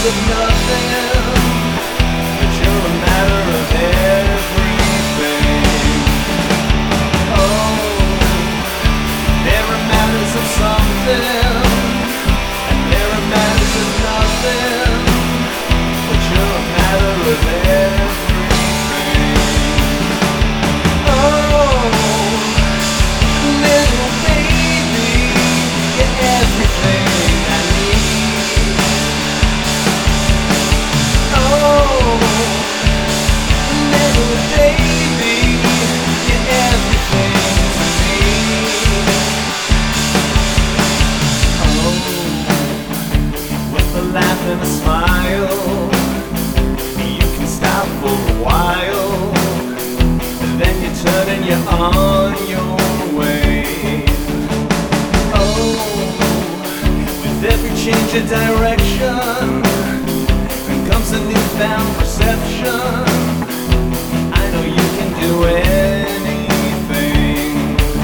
matters of nothing, but you're a matter of everything. Oh, there are matters of something, and there are matters of nothing, but you're a matter of everything. Oh, little baby, you're everything I need. Oh, little baby, you're everything to me. Oh, with a laugh and a smile, you can stop for a while, then you turn and you're on your way. Oh, with every change of direction comes a newfound perception. I know you can do anything.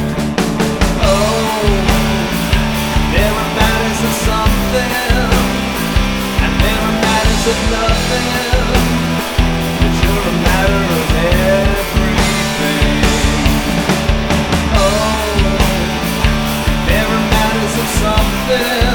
Oh, there are matters of something, and there are matters of nothing, but you're a matter of everything. Oh, there are matters of something,